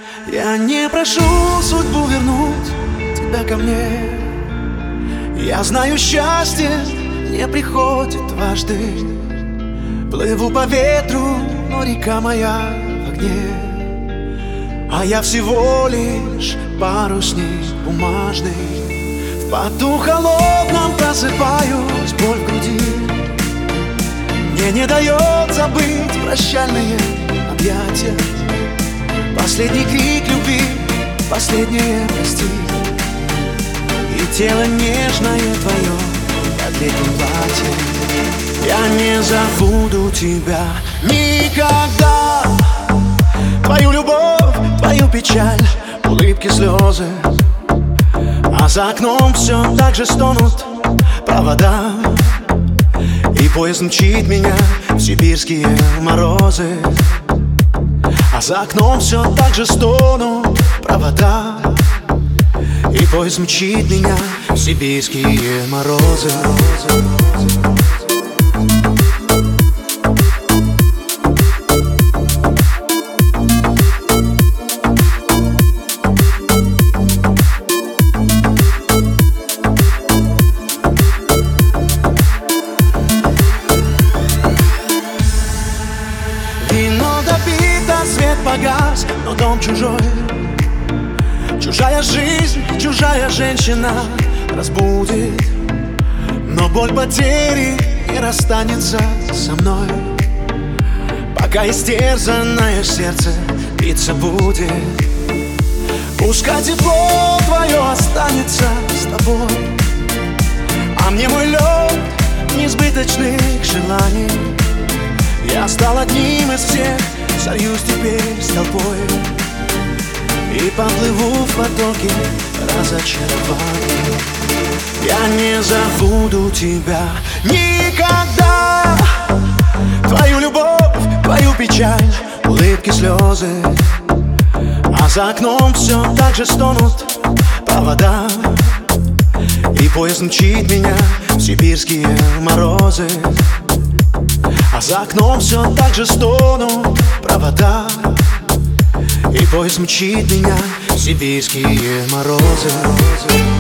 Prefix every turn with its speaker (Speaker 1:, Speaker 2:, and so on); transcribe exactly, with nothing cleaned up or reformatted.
Speaker 1: Я не прошу судьбу вернуть тебя ко мне. Я знаю, счастье не приходит дважды. Плыву по ветру, но река моя в огне, а я всего лишь парусник бумажный. В поту холодном просыпаюсь, боль в груди мне не дает забыть прощальные объятия. Последний крик любви, последнее прости, и тело нежное твое, как в летнем платье. Я не забуду тебя никогда, твою любовь, твою печаль, улыбки, слезы. А за окном все так же стонут провода, и поезд мчит меня в сибирские морозы. А за окном все так же стонут провода, и поезд мчит меня в сибирские морозы. Вино допито, свет погас, но дом чужой. Чужая жизнь, чужая женщина разбудит, но боль потери не расстанется со мной, пока истерзанное сердце биться будет. Пускай тепло твое останется с тобой, а мне мой лед несбыточных желаний. Я стал одним из всех, сольюсь теперь с толпой и поплыву в потоке разочарований. Я не забуду тебя никогда, твою любовь, твою печаль, улыбки, слезы. А за окном все так же стонут провода, и поезд мчит меня в сибирские морозы. А за окном все так же стонут провода, и поезд мчит меня в сибирские морозы.